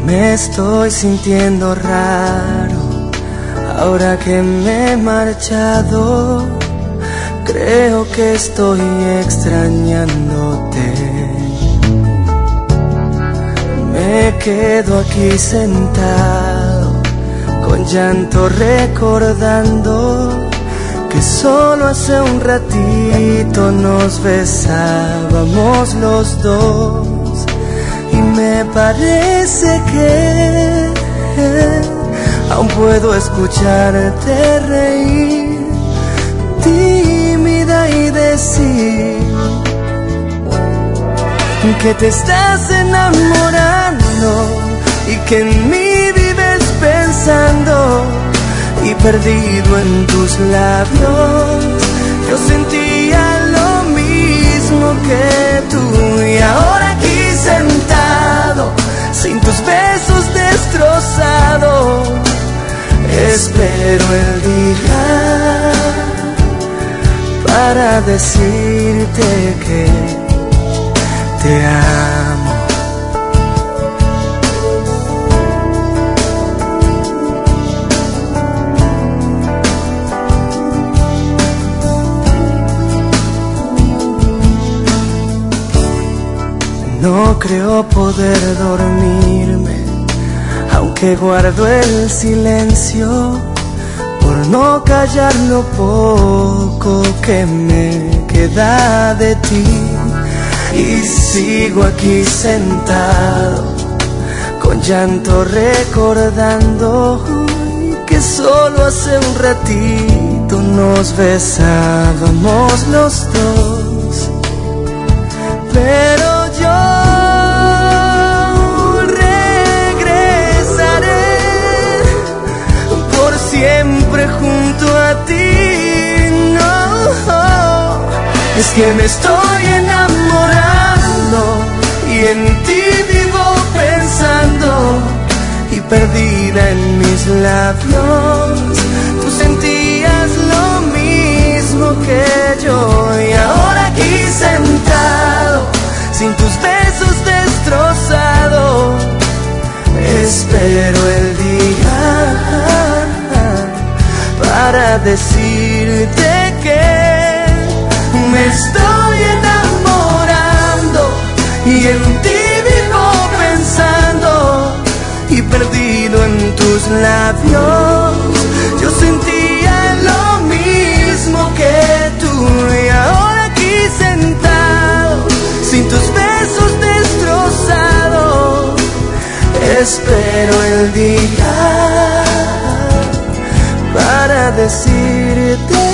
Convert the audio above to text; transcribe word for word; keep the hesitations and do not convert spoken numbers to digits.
Me estoy sintiendo raro ahora que me he marchado. Creo que estoy extrañándote. Me quedo aquí sentado con llanto recordando que solo hace un ratito nos besábamos los dos. Y me parece que aún puedo escucharte reír, tímida, y decir que te estás enamorando y que en mí vives pensando. Y perdido en tus labios yo sentía lo mismo que tú. Y ahora aquí sentado, sin tus besos destrozado, espero el día para decirte que te amo. No creo poder dormirme, aunque guardo el silencio, por no callar lo poco que me queda de ti. Y sigo aquí sentado, con llanto recordando que solo hace un ratito nos besábamos los dos. Pero siempre junto a ti, no. Es que me estoy enamorando y en ti vivo pensando. Y perdida en mis labios, tú sentías lo mismo que yo. Y ahora aquí sentado, sin tus besos destrozado, espero el día para decirte que me estoy enamorando y en ti vivo pensando. Y perdido en tus labios yo sentía lo mismo que tú. Y ahora aquí sentado, sin tus besos destrozados, espero el día para decirte